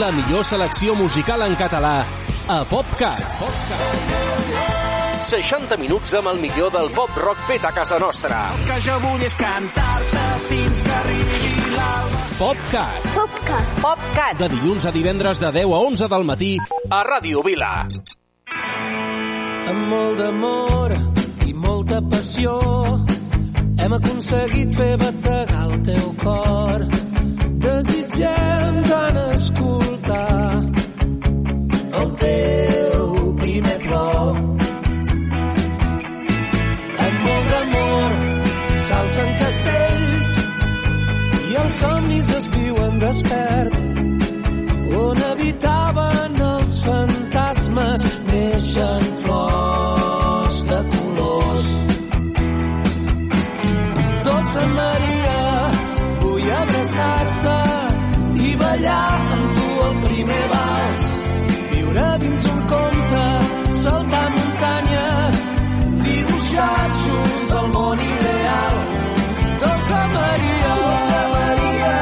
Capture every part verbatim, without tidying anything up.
La millor selecció musical en català a PopCat. seixanta minuts amb el millor del pop-rock fet a casa nostra. El que jo vull és cantar-te fins que arribi l'alba. PopCat. PopCat. PopCat. De dilluns a divendres de deu a onze del matí a Ràdio Vila. Amb molt d'amor i molta passió hem aconseguit fer bategar el teu cor. Desitgem tant escoltar el teu primer plor. Amb molt d'amor s'alcen castells i els somnis es viuen despert. On habitaven els fantasmes neixen flors de colors. Dolça Maria, vull abraçar-te i ballar amb tu el primer vals. Viure dins un conte, saltar muntanyes, dibuixar junts el món ideal. Dolça Maria, Dolça Maria.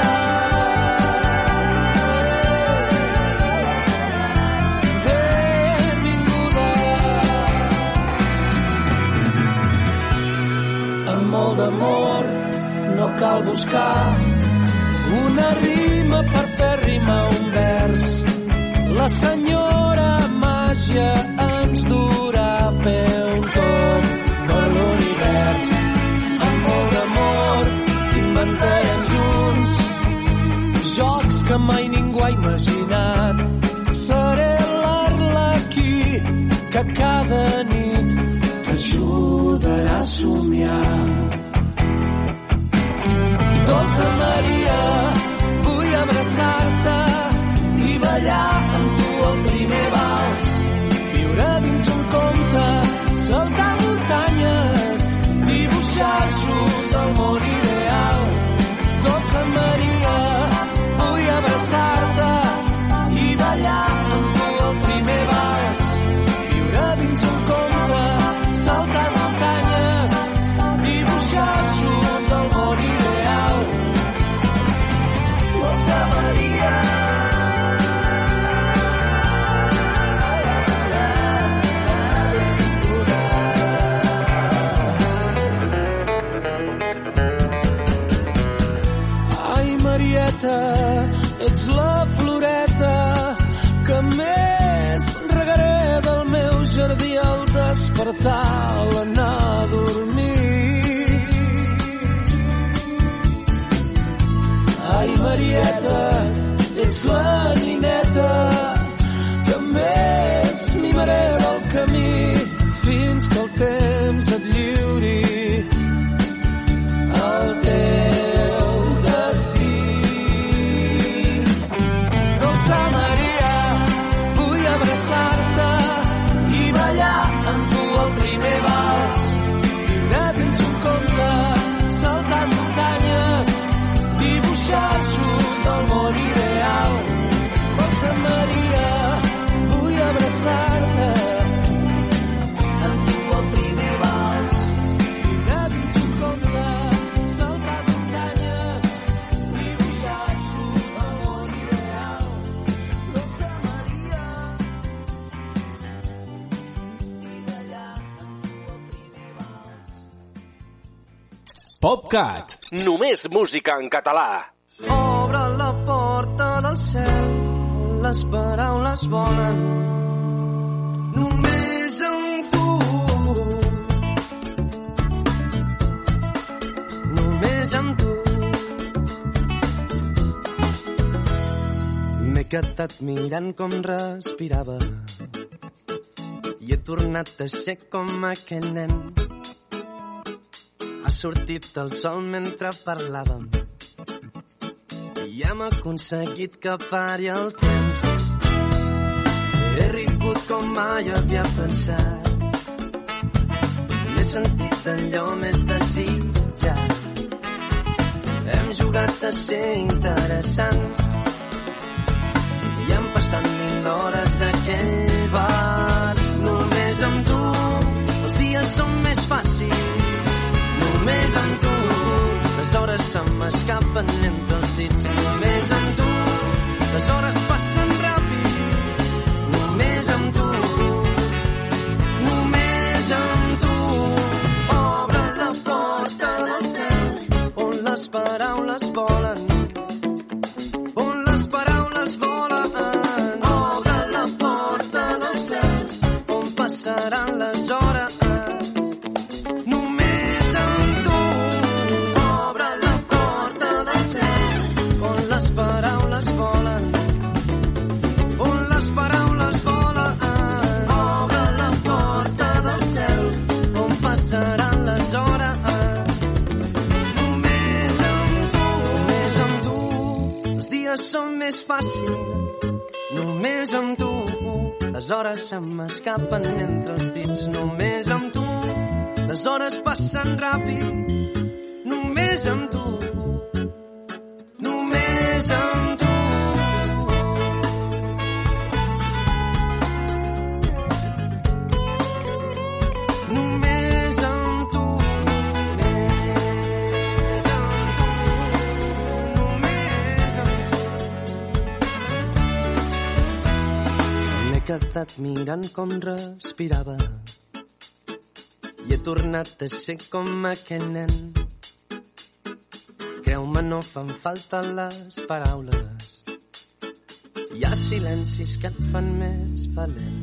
Molt d'amor, no cal buscar una rima per fer rimar un vers. La senyora màgia ens durà a fer un tomb per l'univers. Amb molt d'amor inventarem junts jocs que mai ningú ha imaginat. Seré l'Arlequí que cada nit t'ajudarà a somiar. Dolça Maria, vull abraçar-te i ballar amb tu el primer vals. Viure dins un conte, saltar muntanyes, dibuixar junts el món ideal. Dolça Maria, vull abraçar-te i ballar amb tu el primer vals. Viure dins un conte, saltar muntanyes, dibuixar junts el món ideal. Dolça Maria. Ai, Marieta, ets la floreta que més regaré del meu jardí al despertar, a l'anar a dormir. Ai, Marieta, ets la nineta que més mimaré del camí fins que el temps et lliuri el teu destí. Dolça Maria, vull abraçar-te i ballar amb tu el primer vals. Viure dins un conte, saltar muntanyes, dibuixar junts el món ideal. Dolça Maria, vull abraçar-te amb tu el primer vals. Viure dins un conte, saltar muntanyes, dibuixar junts el món ideal. Dolça Maria, i ballar amb tu el primer vals. PopCat. Només música en català. Obre la porta del cel, les paraules volen. Només amb tu. Només amb tu. M'he quedat mirant com respirava i he tornat a ser com aquell nen. Ha sortit el sol mentre parlàvem i hem aconseguit que pari el temps. He rigut com mai havia pensat, m'he sentit allò més desitjat. Hem jugat a ser interessants i hem passat mil hores a aquell bar. Només amb tu els dies són més fàcils. Només amb tu les hores se m'escapen entre els dits. Només amb tu les hores passen ràpid, només amb tu, només amb tu. Obre la porta del cel, on les paraules volen, on les paraules volen. Obre la porta del cel, on passaran les hores. Seran les hores, només amb tu, només amb tu. Els dies són més fàcils, només amb tu. Les hores se m'escapen entre els dits, només amb tu. Les hores passen ràpid, només amb tu, només amb tu. He quedat mirant com respirava i he tornat a ser com aquell nen. Creu-me, no fan falta les paraules, hi ha silencis que et fan més valent.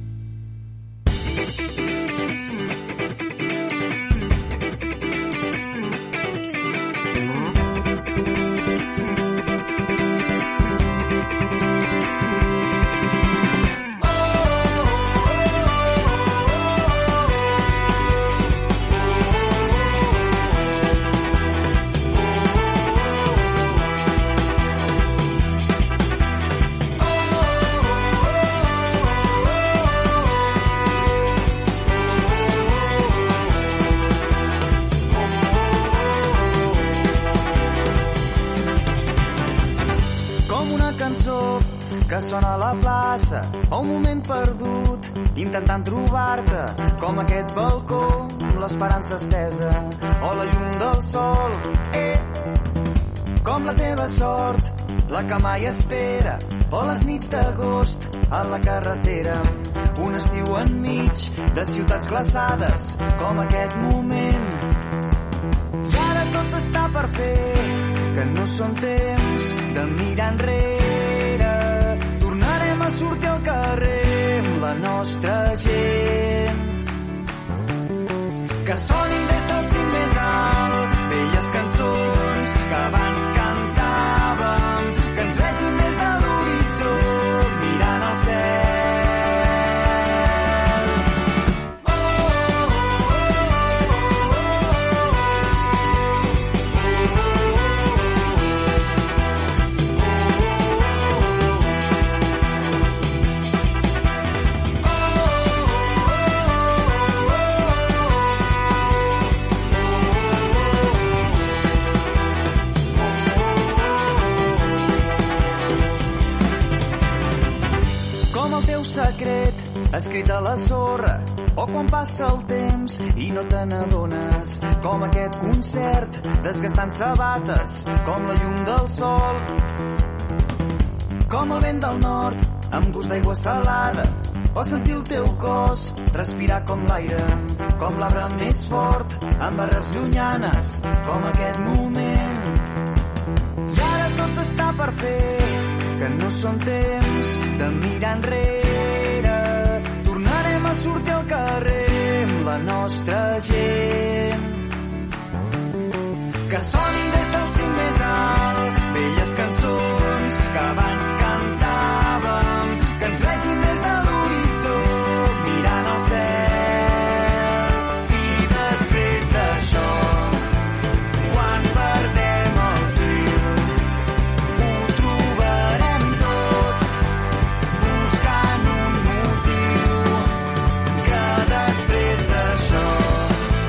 Que sona a la plaça, o un moment perdut, intentant trobar-te, com aquest balcó, l'esperança estesa, o la llum del sol, eh, com la teva sort, la que mai espera, o les nits d'agost, a la carretera, un estiu enmig de ciutats glaçades, com aquest moment. I ara tot està per fer, que no són temps de mirar enrere, a sortir al carrer amb la nostra gent. Que sonin des del cim més alt velles cançons que abans cantàvem, que ens vegin des de l'horitzó mirant al cel. Oh, oh, secret escrit a la sorra, o quan passa el temps i no te n'adones, com aquest concert desgastant sabates, com la llum del sol, com el vent del nord amb gust d'aigua salada, o sentir el teu cos respirar com l'aire, com l'arbre més fort amb arrels llunyanes, com aquest moment. I ara tot està per fer, que no són temps de mirar enrere, tornarem a sortir al carrer amb la nostra gent. Que sonin des del cim més alt velles cançons que abans cantàvem, que ens vegin des de l'horitzó mirant al cel. I després d'això, quan perdem el fil, ho trobarem tot, buscant un motiu. Que després d'això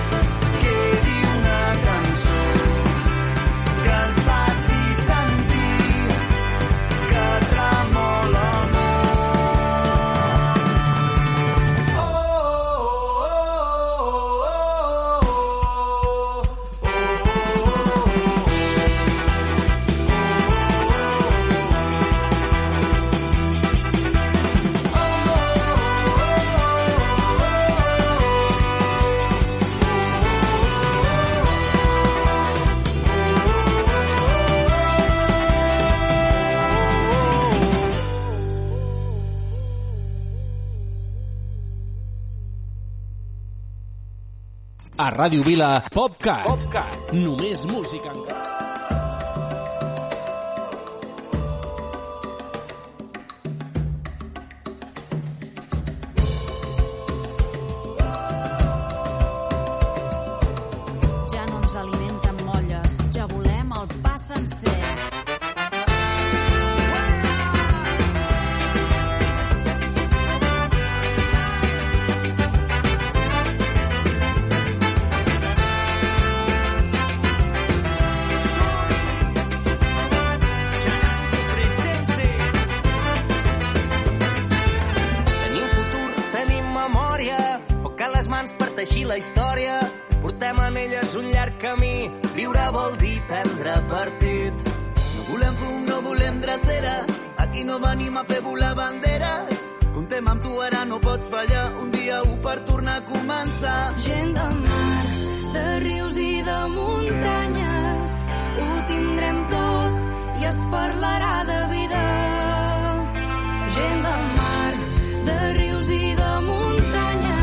A Ràdio Vila, PopCat. PopCat. Només música en català. Ja no ens alimenten molles, ja volem el pa sencer. Així la història, portem en elles un llarg camí. Viure vol dir prendre partit. No volem fum, no volem dracera, aquí no venim a fer volar banderes. Contem amb tu, ara no pots fallar, un dia u per tornar a començar. Gent de mar, de rius i de muntanyes, ho tindrem tot i es parlarà de vida. Gent de mar, de rius i de muntanyes,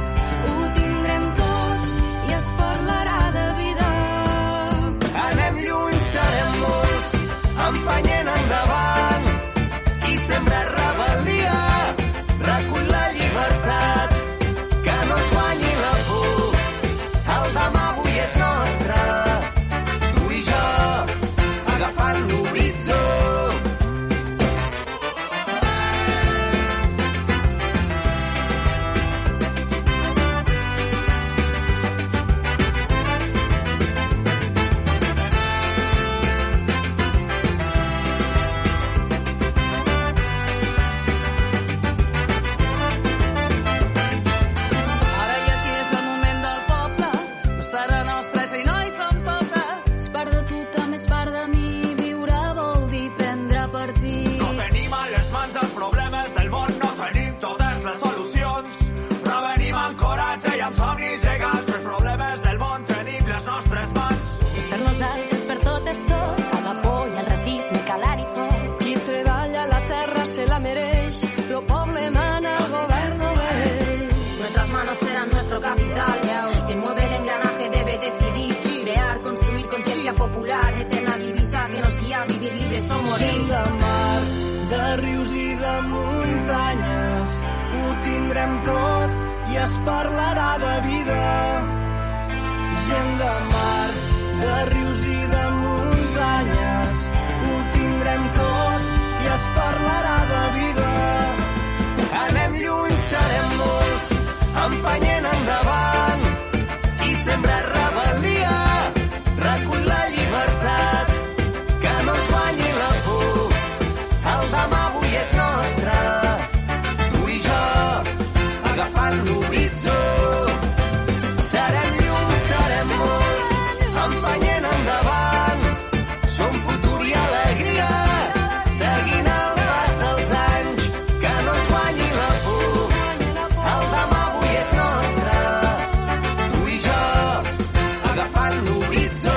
empenyent endavant, qui sembra rebel·lia, recull la llibertat, que no es guanyi la por, el demà avui és nostre, tu i jo, agafant l'horitzó. Gent de mar, de rius i de muntanyes, ho tindrem tot i es parlarà de vida. Gent de mar, de rius i de muntanyes, ho tindrem tot i es parlarà de vida. Anem lluny, serem molts, empenyent endavant, i sempre rebel·lia, recull la llibertat, que no es guanyi la por, el demà avui és nostre, tu i jo, agafant l'horitzó. Serem llum, serem molts, empenyent endavant, som futur i alegria, seguint el pas dels anys, que no es guanyi la por, el demà avui és nostre, tu i jo, agafant l'horitzó.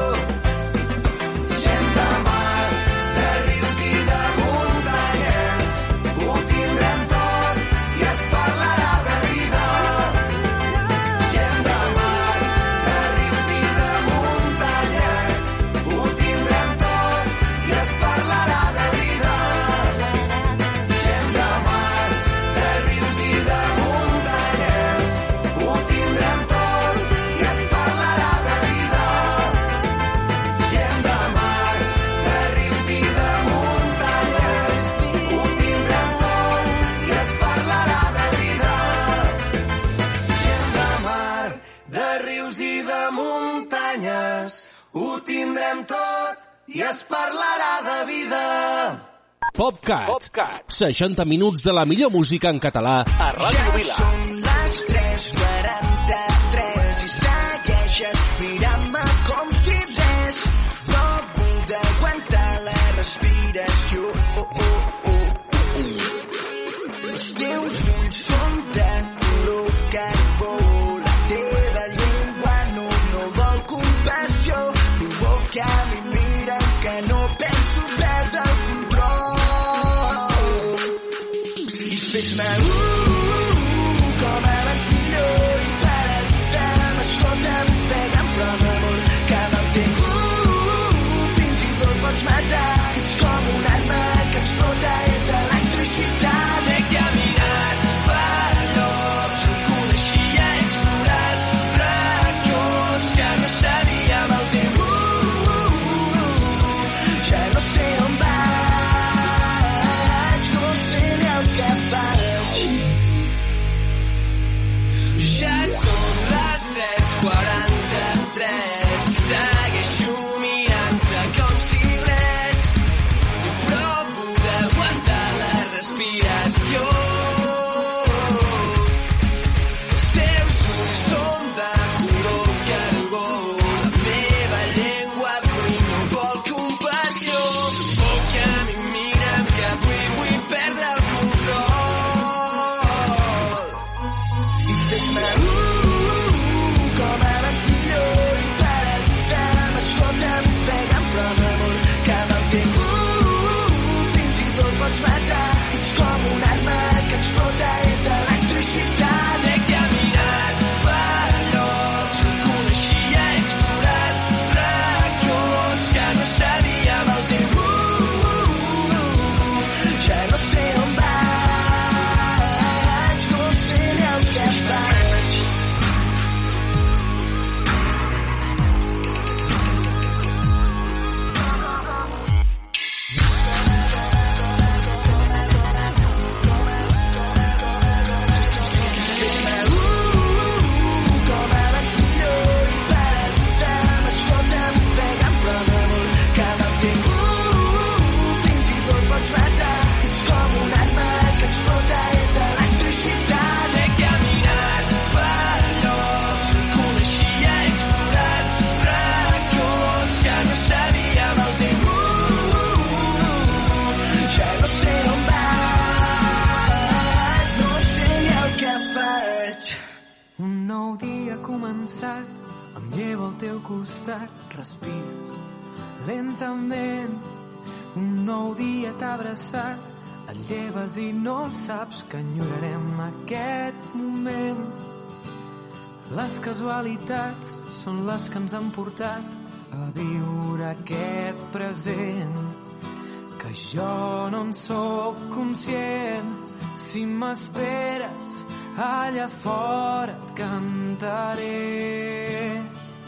Ho tindrem tot i es parlarà de vida. PopCat. PopCat. seixanta minuts de la millor música en català a Ràdio Vila. Ja són les tres quaranta-tres i segueixes mirant-me com si res. No vull aguantar la respiració. Oh, oh, oh, oh. Els teus ulls són de color carbó. La teva llengua no, no vol compassió. Provoca mi mira que no penso perdre el control. I fes-me uh, com abans millor i paralitza'm, escolta explota és electricitat. He caminat per llocs on coneixia, he explorat racons que no sabia amb el temps. Ja no sé on vaig, no sé ni el que faig. Ja són les tres quaranta-tres, segueixo mirant-te com si res, i provo d'aguantar la respiració. Els teus ulls són de color carbó, la meva llengua avui no vol compassió. Oh, que mi mira'm que avui vull perdre el control i fes-me uh, com abans millor i paralitza'm, escolta'm, pega'm però m'amor que amb el temps uh, fins i tot pots matar. És com una arma que explota, és electricitat. He caminat per llocs on coneixia, he explorat racons que no sabia amb el temps. Ja no sé on vaig, no sé ni el que faig. Fes-me uh, com abans millor i paralitza'm, escolta'm, pega'm però m'amor que amb el temps uh, fins i tot pots matar. És com una arma que explota, és electricitat. He caminat per llocs on coneixia, he explorat racons que no sabia amb el temps. Ja no sé on vaig, no sé ni el que faig. Un nou dia ha començat, em llevo al teu costat, respires lentament. Un nou dia t'ha abraçat, et lleves i no saps que enyorarem aquest moment. Les casualitats són les que ens han portat a viure aquest present, que jo no en sóc conscient. Si m'esperes allà fora et cantaré.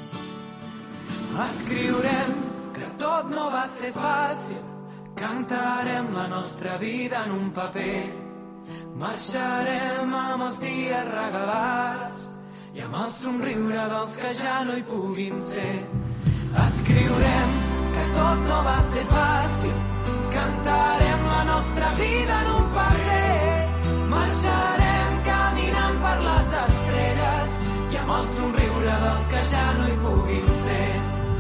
Escriurem que tot no va ser fàcil, cantarem la nostra vida en un paper, marxarem amb els dies regalats i amb el somriure dels que ja no hi puguin ser. Escriurem que tot no va ser fàcil, cantarem la nostra vida en un paper, marxarem caminant per les estrelles i amb el somriure dels que ja no hi puguin ser.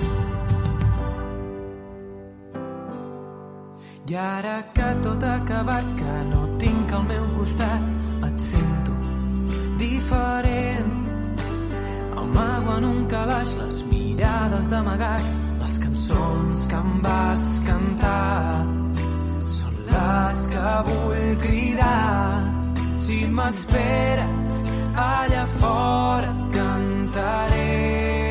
I ara que tot ha acabat, que no tinc al meu costat, et sento diferent. Amago en un calaix les mirades d'amagat, les cançons que em vas cantar són les que vull cridar. Si m'esperes allà fora et cantaré.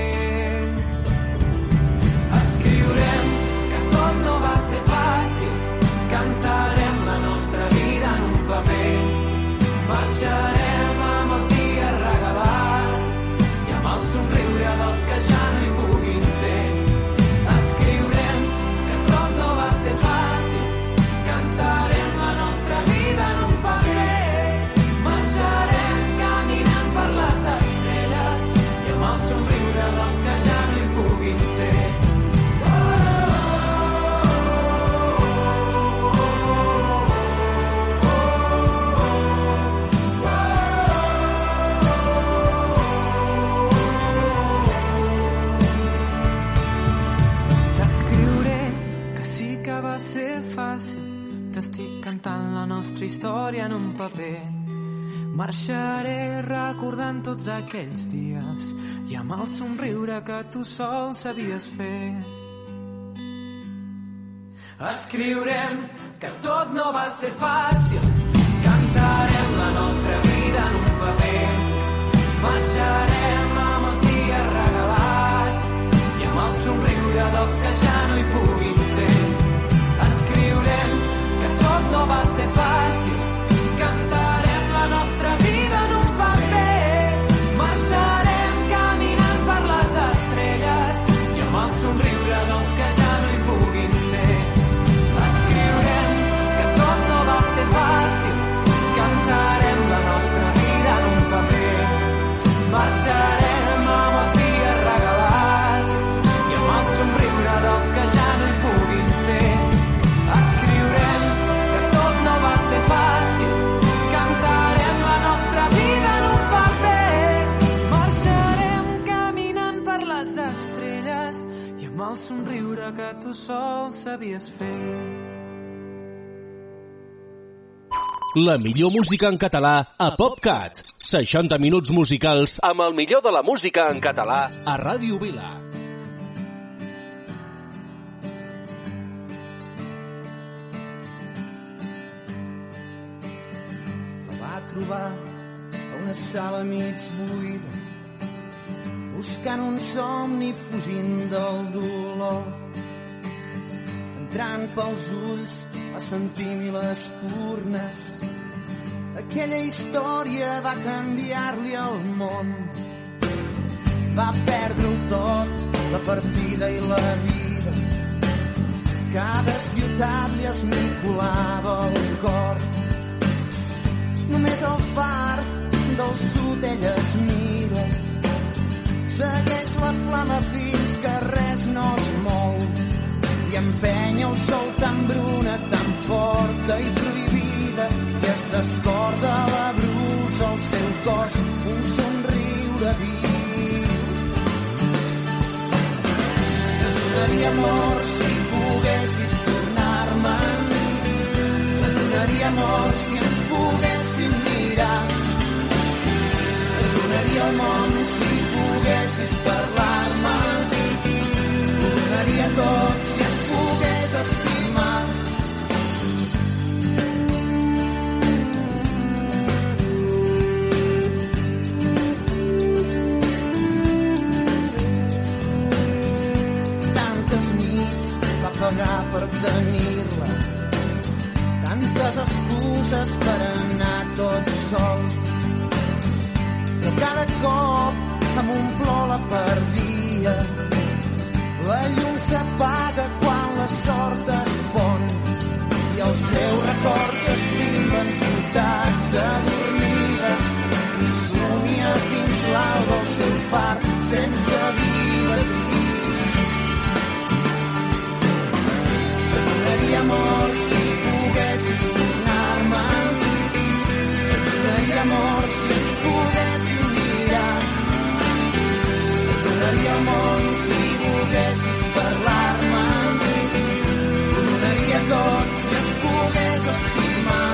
Escriurem que tot no va ser fàcil, cantarem la nostra vida en un paper, marxarem amb els dies regalats i amb el somriure dels que ja no hi puguin ser. Escriurem que tot no va ser fàcil, cantarem la nostra vida en un paper, marxarem caminant per les estrelles i amb el somriure dels que ja no hi puguin ser. T'estic cantant la nostra història en un paper, marxaré recordant tots aquells dies i amb el somriure que tu sol sabies fer. Escriurem que tot no va ser fàcil, cantarem la nostra vida en un paper, marxarem amb els dies regalats i amb el somriure dels que ja no hi puguin ser. Escriurem que tot el somriure que tu sol sabies fer. La millor música en català a PopCat. seixanta minuts musicals amb el millor de la música en català a Ràdio Vila. La va trobar a una sala mig buida, buscant un somni fugint del dolor. Entrant pels ulls va sentir mil espurnes. Aquella història va canviar-li el món. Va perdre-ho tot, la partida i la vida. Cada ciutat li esmicolava el cor. Només el far del sud ella es mira. Segueix la flama fins que res no es mou. I empenya el sol tan bruna, tan forta i prohibida, que es descorda la brusa al seu cos, un somriure viu. Et donaria amor si poguessis tornar-me'n. Et donaria amor si ens poguéssim mirar. Et donaria el món si poguessis parlar-me. Ho donaria tot si et pogués estimar. Tantes nits va pagar per tenir-la, tantes excuses per anar tot sol. Però cada cop amb un plor la perdia. La llum s'apaga quan la sort es pon i els seus records s'estimben ciutats adormides i somia fins l'alba el seu far sense vida trist. Et donaria amor si poguessis tornar-me'n. Et donaria amor si ens poguéssim mirar. Et donaria el món si poguessis parlar-me. Ho donaria tot si et pogués estimar.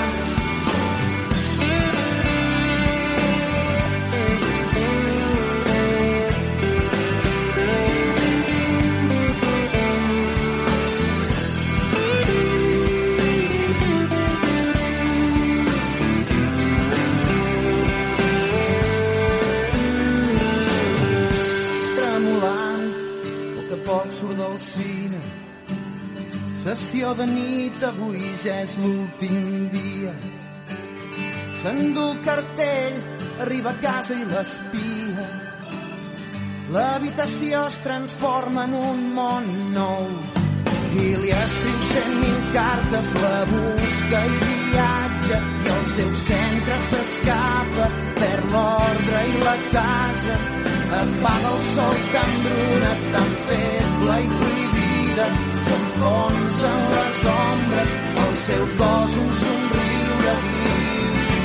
Surt del cine, sessió de nit, avui ja és l'últim dia. S'endú el cartell, arriba a casa i l'espia. L'habitació es transforma en un món nou i li escriu cent mil cartes, la busca i viatja i el seu centre s'escapa, perd l'ordre i la casa. Apaga el sol tan bruna, tan feble i prohibida, s'enfonsen les ombres, al seu cos un somriure viu.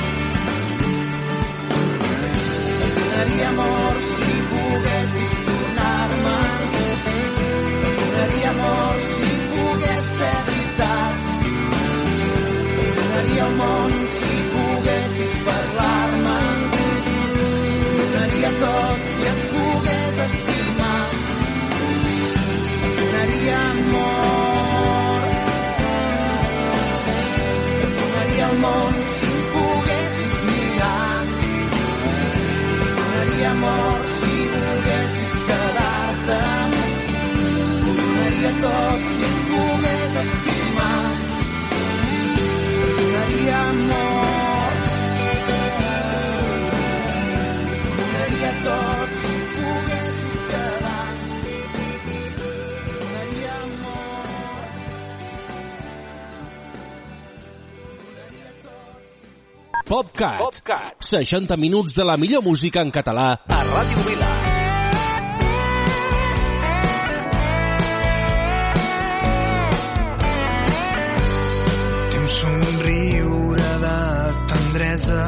Et donaria amor si poguessis tornar-me'n. Et donaria amor si pogués ser veritat. Et donaria el món si poguessis parlar-me. Donaria tot si et pogués estimar. Et donaria amor. Et donaria el món si em poguessis mirar. Et donaria amor si volguessis quedar-te. Ho donaria tot si et pogués estimar. Et donaria amor. Tot si poguessis quedar. Donaria amor. Donaria tot. PopCat. PopCat. seixanta minuts de la millor música en català a Ràdio Vila. Té un somriure de tendresa,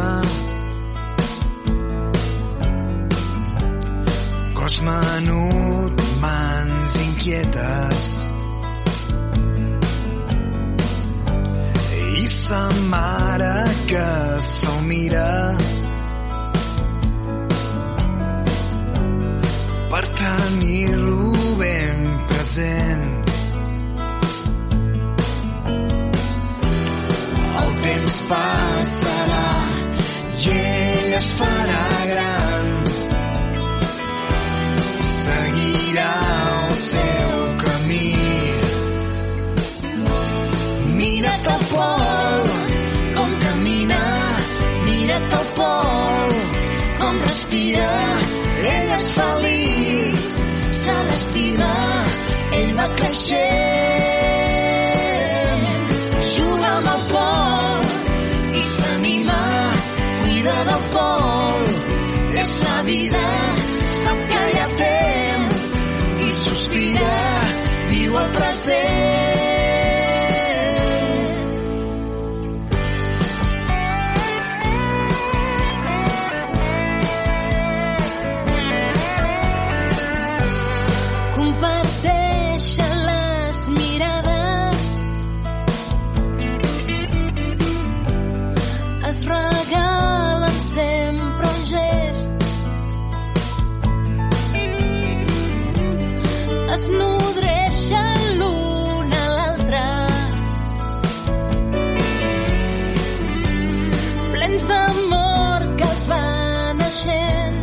cos menut, mans inquietes, quietes i sa mare que se'l mira per tenir-lo ben present. El temps passarà i ell es farà gran. Seguirà el seu camí. Mira't al pol, com camina. Mira't al pol, com respira. Ell és feliç, se l'estima. Ell va creixent. Juga amb el pol i s'anima. Cuida del pol, és la vida. Sap que hi ha temps i sospira. Viu el present. Comparteixen les mirades, es regalen sempre un gest, es nodreixen l'un a l'altre, plens d'amor que els va naixent.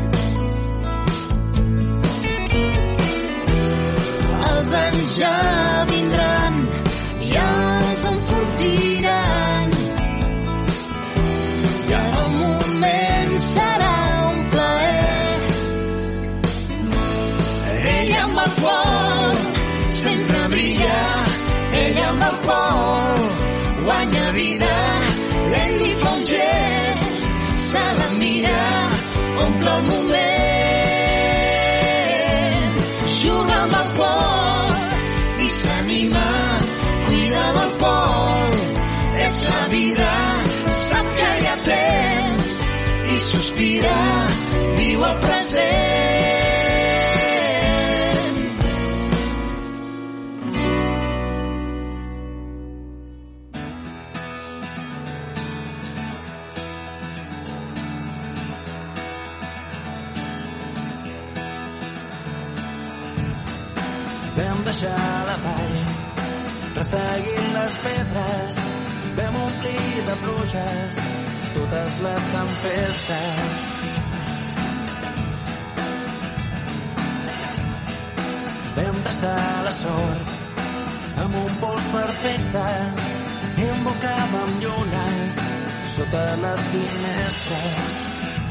Els anys ja vindran i els enfortiran, i en el moment serà un plaer. Ell amb el pol sempre brilla, ell amb el pol guanya vida. Ell li fa un gest, se la mira, omple el moment. Juga amb el pol i s'anima, cuida del pol, és la vida. Sap que hi ha temps i sospira, viu el present. Vam deixar la vall, resseguint les pedres, vam omplir de pluges totes les tempestes. Vam traçar la sort amb un pols perfecte i embocàvem llunes sota les finestres.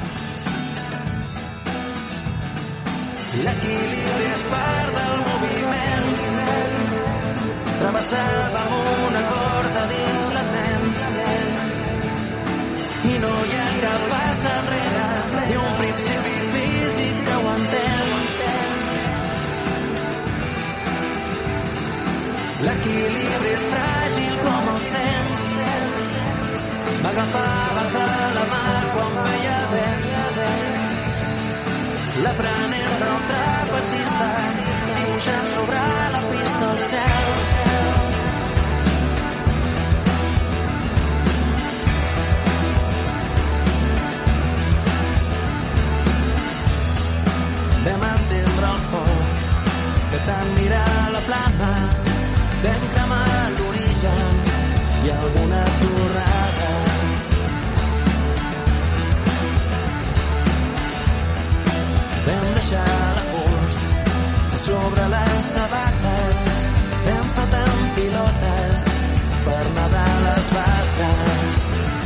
L'equilibri és part del moviment. Travessàvem una corda dins la ment i no hi ha cap pas enrere ni un principi físic que ho entén. L'equilibri és fràgil com el temps. M'agafaves de la mà quan veia vent, l'aprenent del trapecista dibuixant sobre la pista al cel. Vam entendre el foc de tant mirar la plana, vam cremar l'origen i alguna torrada. Vam deixar la pols sobre les sabates, vam saltar amb pilotes per nedar a les basses.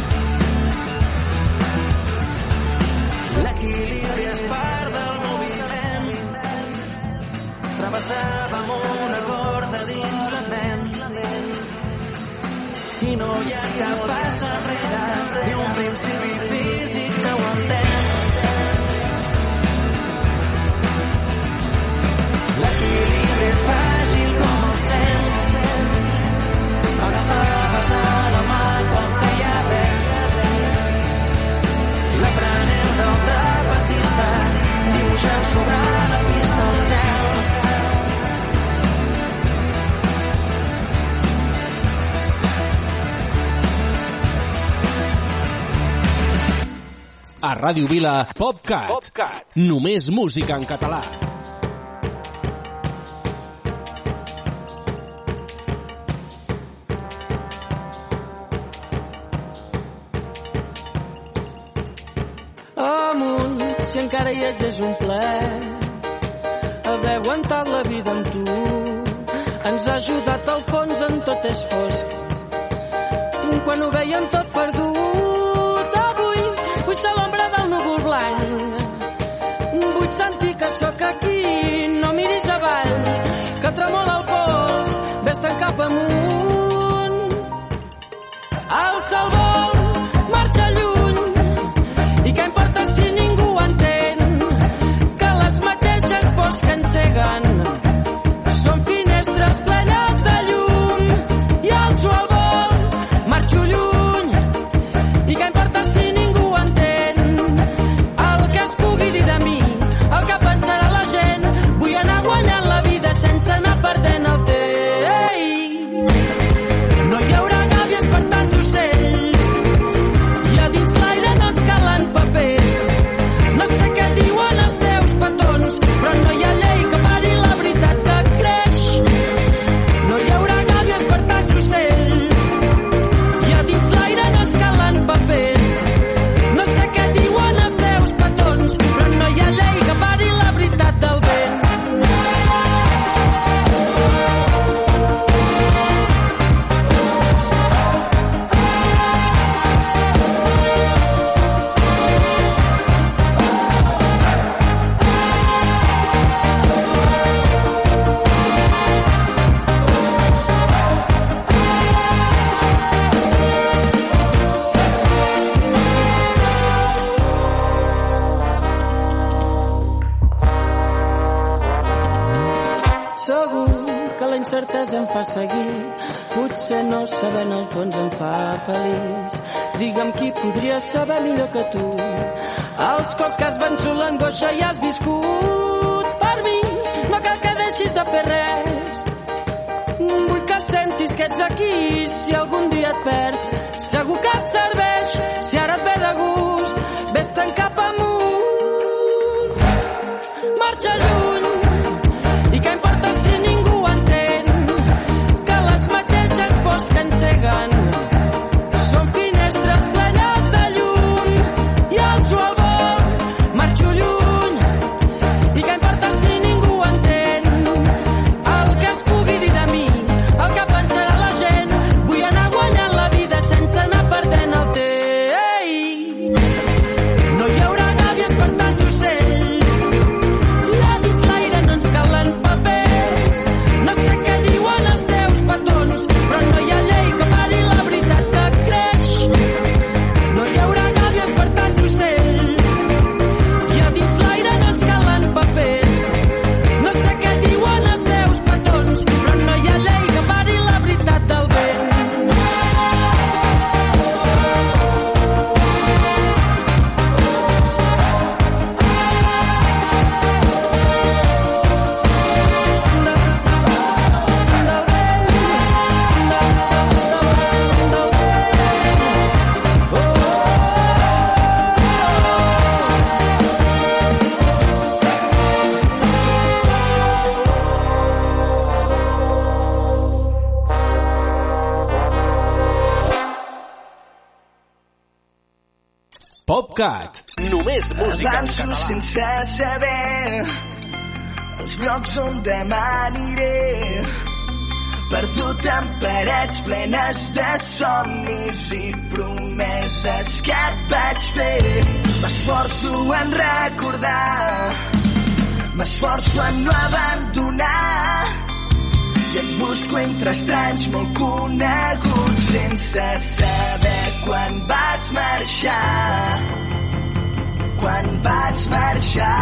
L'equilibri és part del moviment. Travessàvem una corda dins la ment i no hi ha cap pas enrere ni un principi físic que ho entén. L'equilibri és fràgil com el temps. M'agafaves de la mà quan feia vent, l'aprenent del trapecista dibuixant sobre la pista al cel. A Ràdio Vila, PopCat. PopCat. Només música en català. Amunt, si encara hi ets és un plaer haver aguantat la vida amb tu. Ens ha ajudat al fons en tot és fosc quan ho veiem tot perdut. Avui vull ser l'ombra del núvol blanc, vull sentir que sóc aquí, no miris avall, que tremola el pols, vés-te'n cap amunt. Alça el vol, marxa lluny, i què importa si ningú entén que les mateixes pors que enceguen són finestres plenes de llum. I alço el vol, marxo lluny, i què importa si ningú entén el que es pugui dir de mi, el que pensarà la gent. Vull anar guanyant la vida sense anar perdent el temps. No hi haurà gàbies per tants ocells, i a dins l'aire no ens calen papers. No sé què diuen els teus petons, però no hi ha llei que pari la veritat que creix. No hi haurà gàbies per tants ocells, i a dins l'aire no ens calen papers. No sé què diuen els teus petons, però no hi ha llei que pari la veritat del vent. Segur que la incertesa em fa seguir, potser no saber en el fons em fa feliç. Digue'm qui podria saber millor que tu els cops que has vençut l'angoixa i has viscut. Per mi no cal que deixis de fer res, vull que sentis que ets aquí. Si algun dia et perds, segur que et serveix. Si ara et ve de gust, vés-te'n cap amunt. Marxa lluny, i què importa si ningú entén que les mateixes pors que enceguen són finestres plenes de llum. I alço el vol, marxo lluny, i què importa si ningú entén el que es pugui dir de mi, el que pensarà la gent. Vull anar guanyant la vida sense anar perdent el temps. No hi haurà gàbies per tants ocells, i a dins l'aire no ens calen papers. No sé què diuen els teus petons, però no hi ha llei que pari la veritat que creix. No hi haurà gàbies per tants ocells, i a dins l'aire no ens calen papers. No sé què diuen els teus petons, però no hi ha llei que pari la veritat del vent. PopCat. Només música en Avanço català. sense saber els llocs on demà aniré, perdut en parets plenes de somnis i promeses que et vaig fer. M'esforço en recordar, m'esforço en no abandonar, i et busco entre estranys molt coneguts sense saber quan vas marxar, quan vas marxar.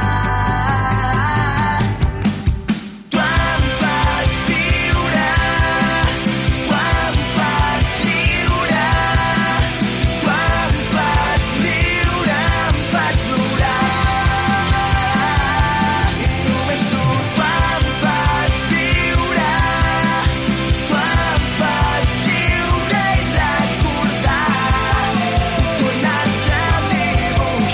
Tu em fas viure, tu em fas viure, tu em fas viure, em fas plorar. I només tu, tu em fas viure, tu em fas viure i recordar, tornar-te a dibuixar.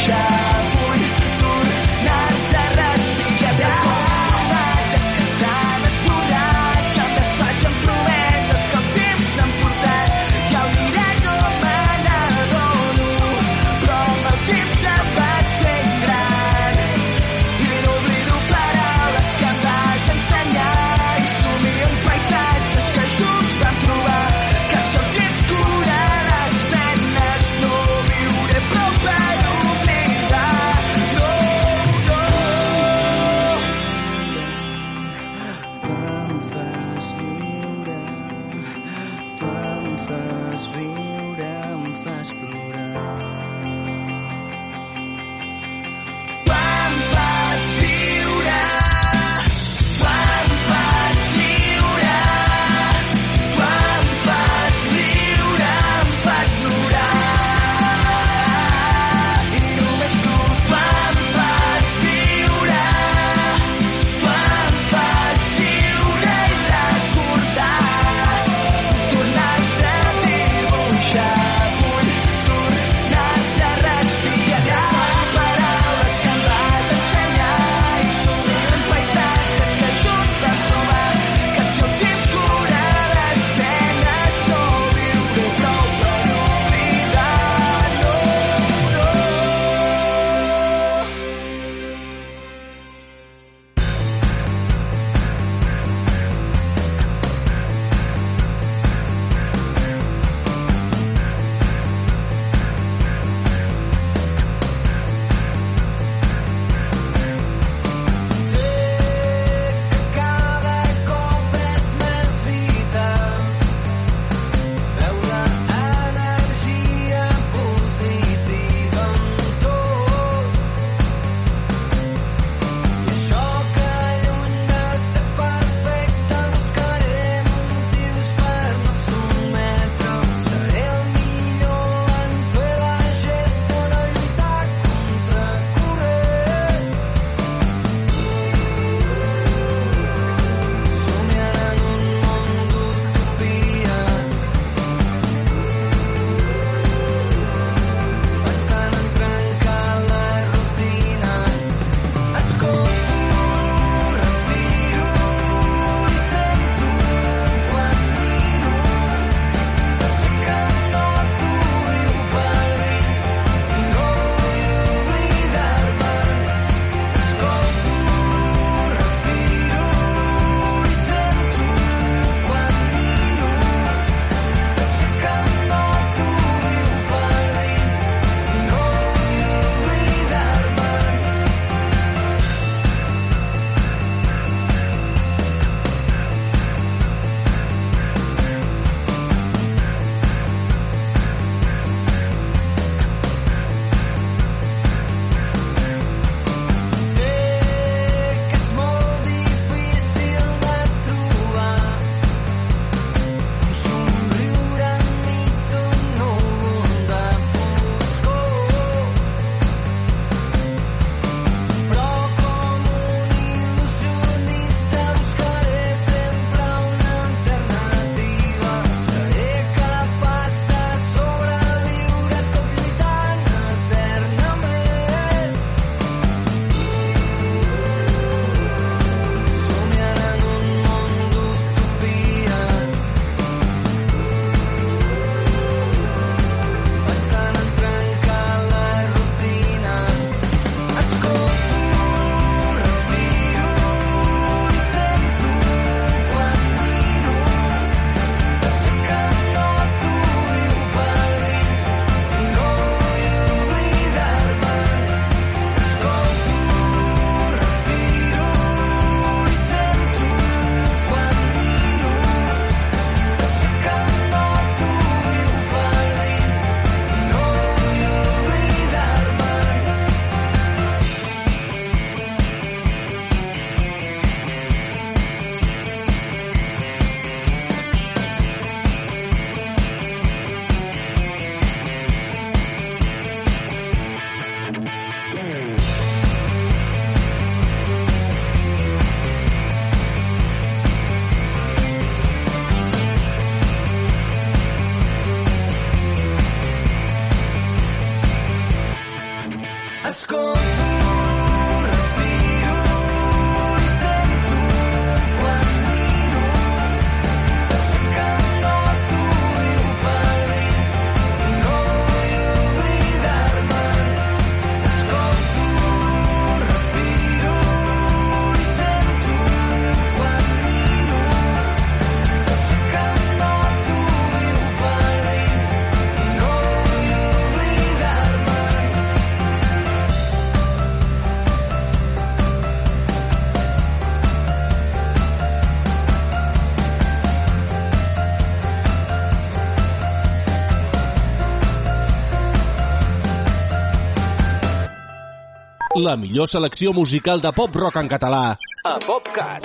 La millor selecció musical de pop-rock en català a PopCat.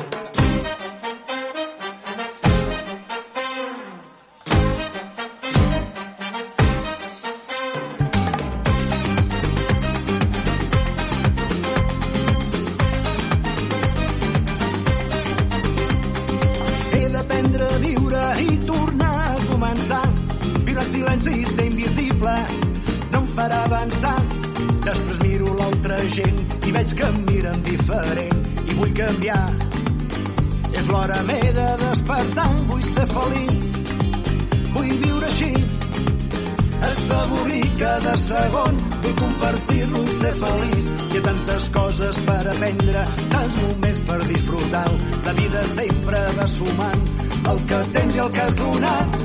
He d'aprendre a viure i tornar a començar. Viure en silenci i ser invisible no em farà avançar. Després miro l'altra gent i veig que em miren diferent i vull canviar. És l'hora, m'he de despertar, vull ser feliç, vull viure així, assaborir cada segon, vull compartir-lo i ser feliç. Hi ha tantes coses per aprendre, tants moments per disfrutar. La vida sempre va sumant el que tens i el que has donat.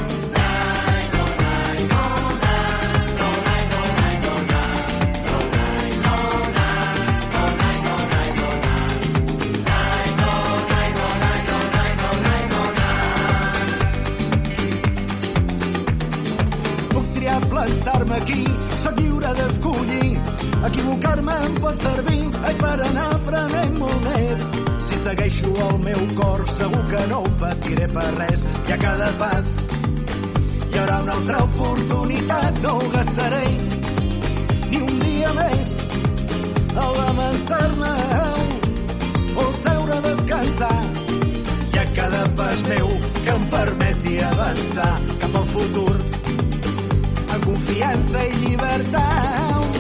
Plantar-me aquí, soc lliure d'escollir. Equivocar-me em pot servir, ai, per anar aprenent molt més. Si segueixo el meu cor, segur que no ho patiré per res. I a cada pas hi haurà una altra oportunitat. No ho gastaré ni un dia més a lamentar-me o seure a descansar. I a cada pas meu que em permeti avançar cap al futur, confiança i llibertat.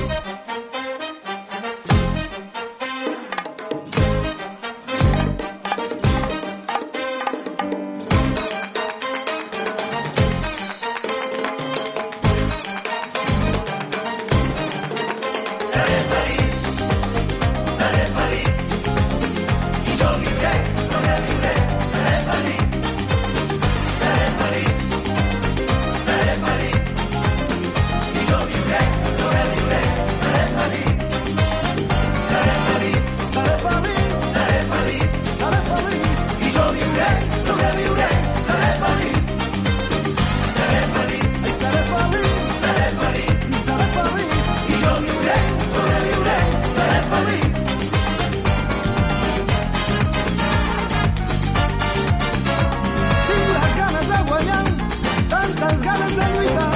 Seré feliç, seré feliç, i jo viuré, sobreviuré, seré feliç, seré feliç, seré feliç. Jo viuré, sobreviuré, seré feliç. Seré feliç, seré feliç, seré feliç, seré feliç. I jo viuré, sobreviuré, seré feliç. Seré feliç, seré feliç, seré feliç, seré feliç. I jo viuré, sobreviuré, seré feliç. Tinc les ganes de guanyar, tantes ganes de lluitar.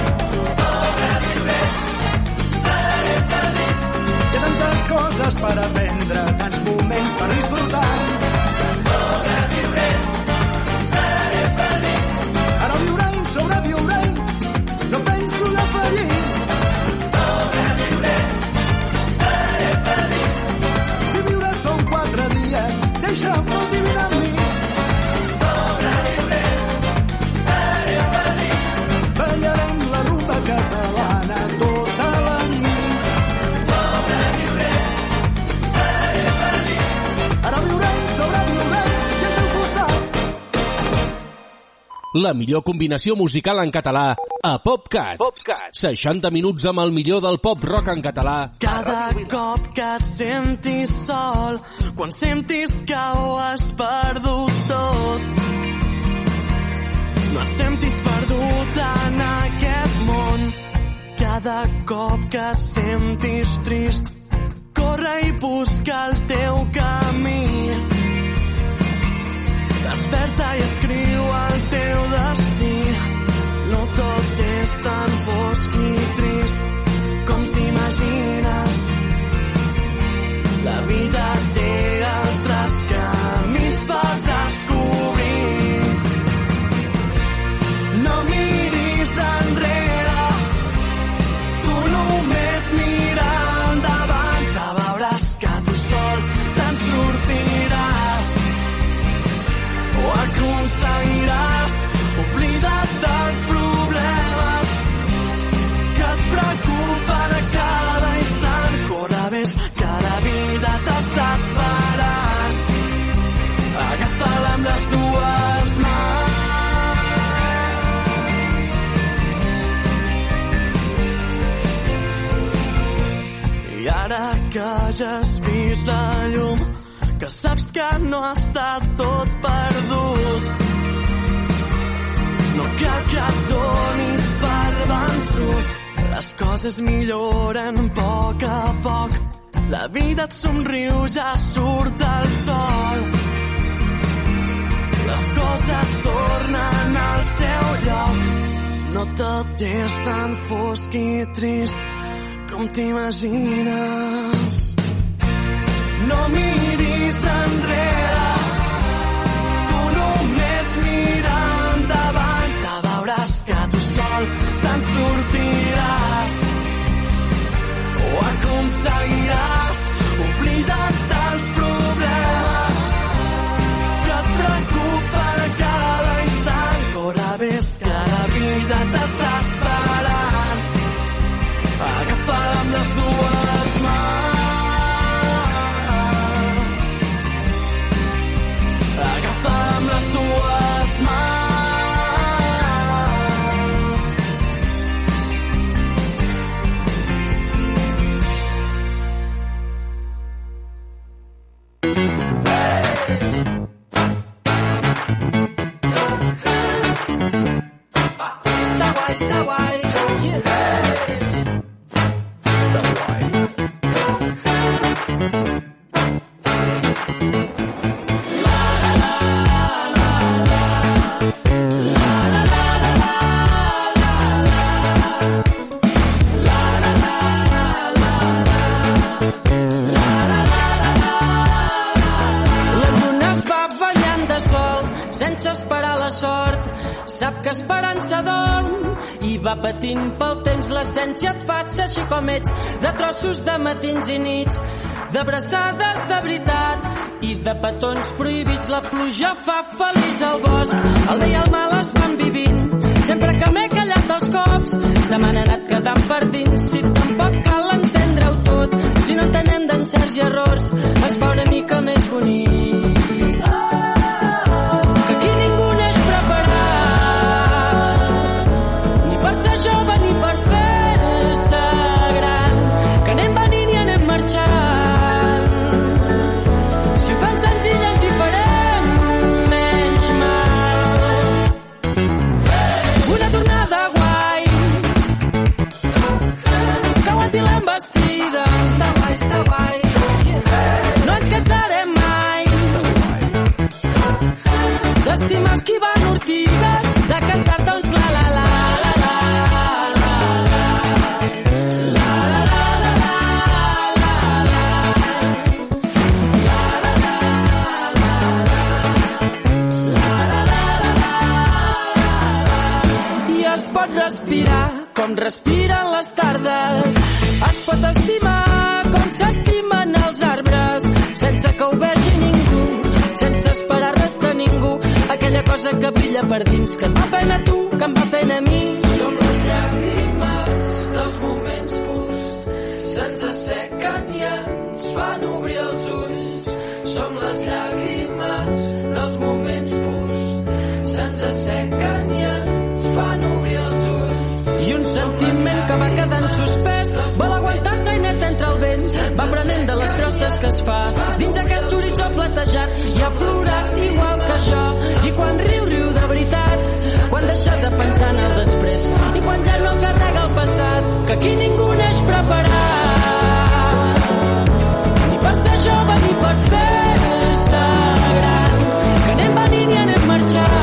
Coses per aprendre, tants moments per disfrutar. Sobreviuré, seré feliç. Ara viuré, sobreviuré, no penso defallir. Sobreviuré, seré feliç. Si viure són quatre dies, deixa'm divina amb mi. Sobreviuré, seré feliç. Ballarem la rumba catalana tota la nit. La millor combinació musical en català a PopCat. PopCat. seixanta minuts amb el millor del pop-rock en català. Cada cop que et sentis sol, quan sentis que ho has perdut tot, no et sentis perdut en aquest món. Cada cop que et sentis trist, corre i busca el teu camí. Desperta i escriu el teu destí. No tot és tan fosc i trist com t'imagines. La vida té altres camins per descobrir. No miris enrere, tu només mira Ara que ja has vist la llum, que saps que no ha estat tot perdut, no cal que et donis per vençut. Les coses milloren a poc a poc, la vida et somriu, ja surt el sol. Les coses tornen al seu lloc, no tot és tan fosc i trist com t'imagines. No miris enrere, tu només mira endavant, ja veuràs que tu sol te'n sortiràs. O aconseguiràs oblida't dels problemes que et preocupen a cada instant. Corre, ves que la vida t'està esperant. Agafa'la amb les dues mans, agafa'la amb les dues mans. Està guai, està guai, yeah. Està guai. Sense esperar la sort, sap que esperança dorm i va patint pel temps. L'essència et fa ser així com ets, de trossos de matins i nits, d'abraçades de veritat i de petons prohibits. La pluja fa feliç al bosc, el bé i el mal es van vivint. Sempre que m'he callat els cops, se m'han anat quedant per dins. Si tampoc cal entendre-ho tot, si no entenem d'encerts i errors, es fa una mica més bonic. Jove ni per fer-se gran, que anem venint i anem marxant. Si ho fem senzill ens hi farem menys mal. Una tornada guai, que aguanti l'embestida. Està guai, està guai, no ens cansarem mai d'estimar esquivant ortigues, de cantar-te uns la la la. Respirar com respiren les tardes, es pot estimar com s'estimen els arbres, sense que ho vegi ningú, sense esperar res de ningú. Aquella cosa que brilla per dins, que et va fent a tu, que em va fent a mi. Som les llàgrimes dels moments purs, se'ns assequen i ens fan obrir els ulls. Som les llàgrimes dels moments purs, se'ns assequen i ens fan obrir els ulls. I un sentiment que va quedant suspès vol aguantar-se i net entre el vent, va prenent de les crostes que es fa dins aquest horitzó platejat. I ha plorat igual que jo, i quan riu, riu de veritat, quan deixa de pensar en el després, i quan ja no carrega el passat, que aquí ningú neix preparat, ni per ser jove ni per fer-se gran, que anem venint i anem marxant.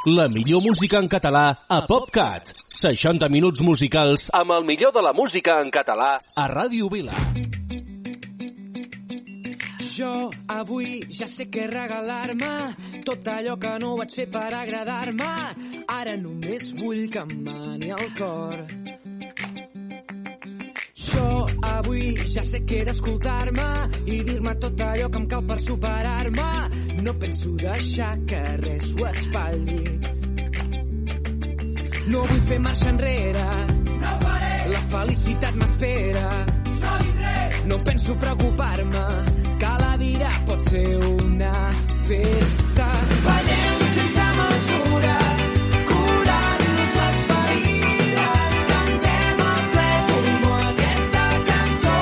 La millor música en català a PopCat. seixanta minuts musicals amb el millor de la música en català a Ràdio Vila. Jo avui ja sé què regalar-me, tot allò que no vaig fer per agradar-me. Ara només vull que em mani el cor. Jo avui ja sé que he d'escoltar-me i dir-me tot allò que em cal per superar-me. No penso deixar que res ho espatlli. No vull fer marxa enrere, no faré. La felicitat m'espera, jo vindré. No penso preocupar-me, que la vida pot ser una festa. Ballem sense mesura, curant-nos les ferides, cantem a ple pulmó aquesta cançó.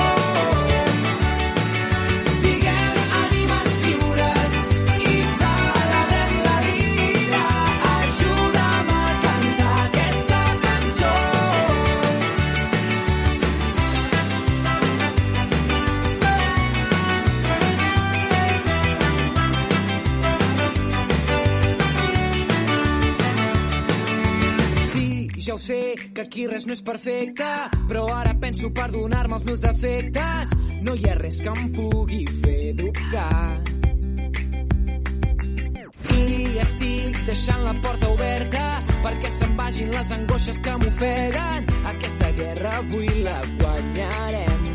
Siguem ànimes lliures i celebrem la vida. Ajuda'm a cantar aquesta cançó. Ja ho sé, que aquí res no és perfecte, però ara penso perdonar-me els meus defectes. No hi ha res que em pugui fer dubtar. I estic deixant la porta oberta perquè se'n vagin les angoixes que m'ofeguen. Aquesta guerra avui la guanyarem.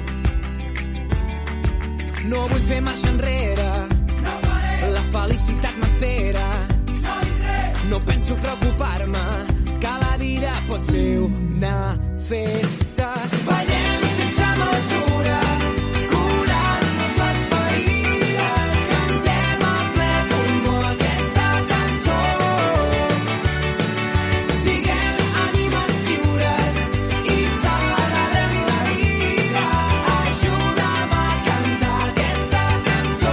No vull fer marxa enrere, no faré. La felicitat m'espera, no vindré. No penso preocupar-me, que la vida pot ser una festa. Ballem sense mesura, curant-nos les ferides, cantem a ple pulmó aquesta cançó. Siguem ànimes lliures i celebrem la vida. Ajuda'm a cantar aquesta cançó.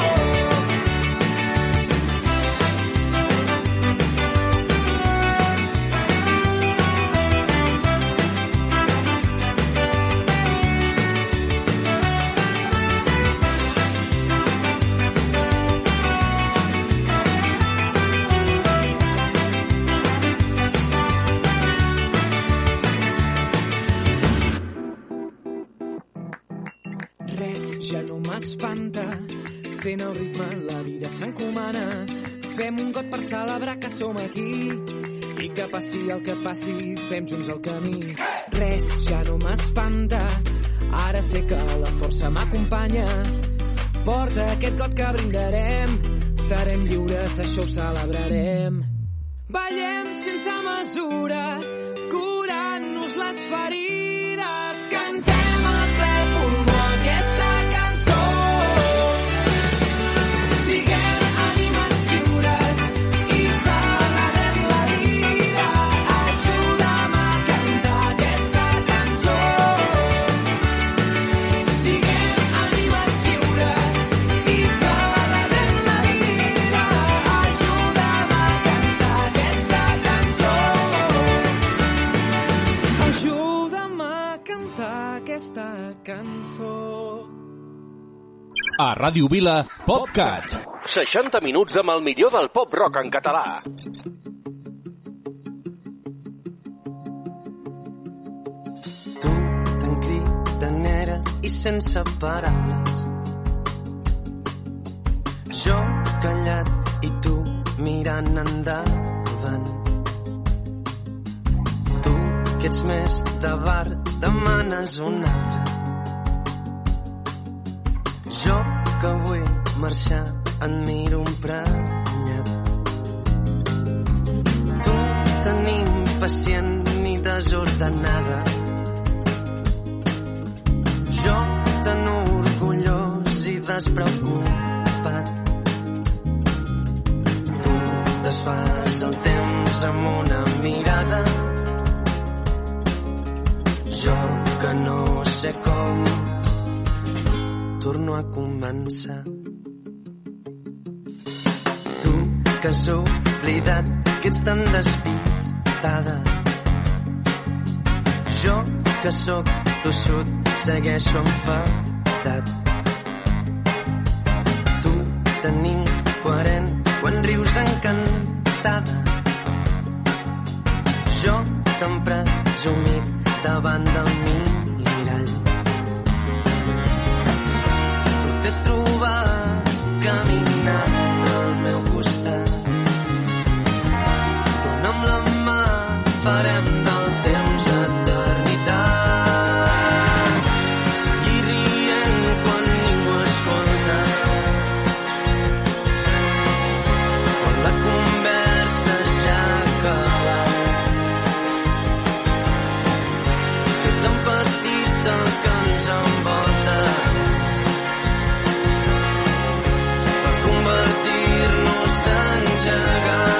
Res ja no m'espanta, sent el ritme la vida s'encomana. Fem un got per celebrar que som aquí i que passi el que passi, fem junts el camí. Res ja no m'espanta, ara sé que la força m'acompanya. Porta aquest got que brindarem, serem lliures, això ho celebrarem. Ballem sense mesura, curant-nos les ferides, cantem a ple pulmó aquesta cançó. Siguem ànimes lliures i celebrem la vida. Ajuda'm a cantar aquesta cançó. Siguem ànimes lliures i celebrem la vida. Ajuda'm a cantar aquesta cançó. Ajuda'm a cantar aquesta cançó. A Ràdio Vila, PopCat. seixanta minuts amb el millor del pop-rock en català. Tu tan cridanera i sense paraules. Jo callat i tu mirant endavant. Tu que ets més de bar, demanes un altre. Jo que vull marxar et miro emprenyat. Tu tan impacient i desordenada. Jo tan orgullós i despreocupat. Tu desfas el temps amb una mirada. Jo que no sé com torno a començar. Tu que has oblidat que ets tan despistada. Jo que sóc tossut, segueixo enfadat. Tu tan incoherent quan rius encantada. sempre presumit davant del mirall. No t'he trobat caminant al meu costat. Dona'm la mà, farem del temps eternitat. Seguir rient quan ningú escolta. Quan la conversa ja ha acabat. Fer tan petit el que ens envolta per convertir-nos en gegants.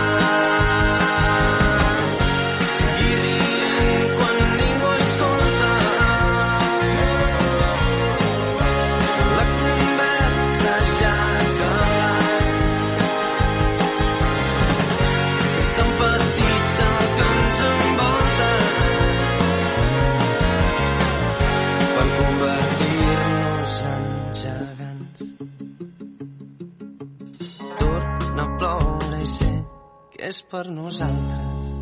És per nosaltres.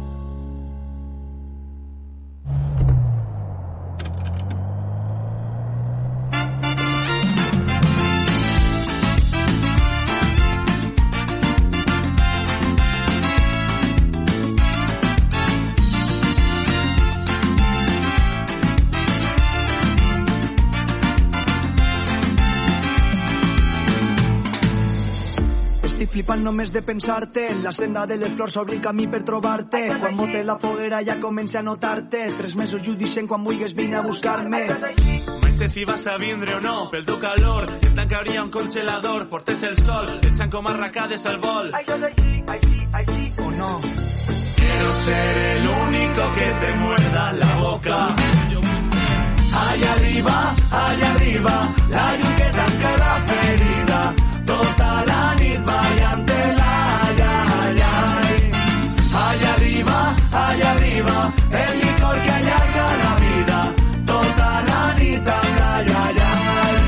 Flipant només de pensar-te, en la senda de les flors s'obri el camí per trobar-te. Quan bote la foguera ja comença a notar-te. Tres mesos jo dicen quan vulguis vine a buscar-me. Mai sé si vas a vindre o no, pel teu calor et tancaria un congelador, portes el sol, echan com arracades al vol. O no. Quiero ser el único que te muerda la boca. Allá arriba, allá arriba, la llum que tanca la ferida. Tota la nit ballant-te-la, ai, ai, ai. Allà arriba, allà arriba, el licor que allarga la vida. Tota la nit, ai, ai, ai.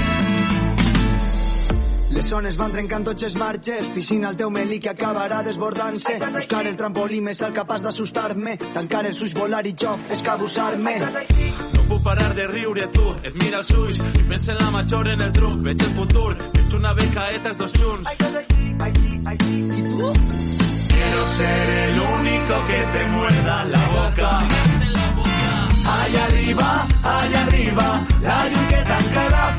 Les zones van trencant tots els marges, piscina al teu melí que acabarà desbordant-se. Buscar el trampolí més alt capaç d'assustar-me, tancar els ulls, volar i jo, escabussar-me. No puc parar de riure, tu, et mira els ulls i pensa en la major, en el truc, veig el futur, ets una becaeta, els dos junts. I tu? Quiero ser el único que te muerda la boca. Allá arriba, allá arriba, la llum que tanca la